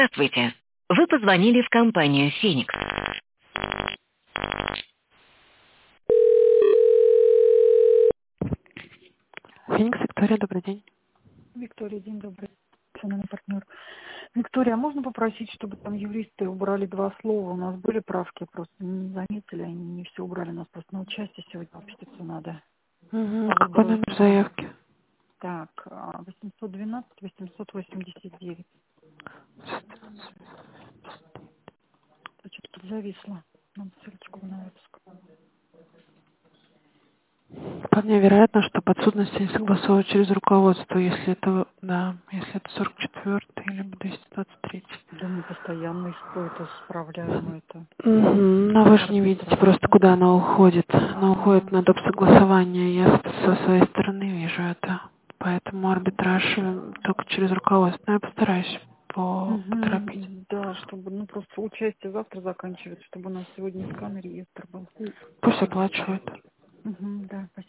Здравствуйте. Вы позвонили в компанию «Феникс». Феникс, Виктория, добрый день. Виктория, день добрый. Национальный партнер. Виктория, а можно попросить, чтобы там юристы убрали два слова? У нас были правки, просто не заметили, они не все убрали. У нас просто на участие сегодня опуститься надо. По Какой выбору номер заявки? так, 812-889. Что-то тут зависло. Нам ссылочку на выпуск. Вполне вероятно, что подсудность не согласовывают через руководство, если это, да, если это 44-й или 223-й. Да мы постоянно это справляем это. Но вы же не видите Арбитраж. просто, куда она уходит. Она уходит Ага. на доп. Согласование. Я со своей стороны вижу это. Поэтому арбитраж только через руководство. Но я постараюсь поторопить. Да, чтобы, ну, просто участие завтра заканчивается, чтобы у нас сегодня скан реестр был. Пусть оплачивают. Да,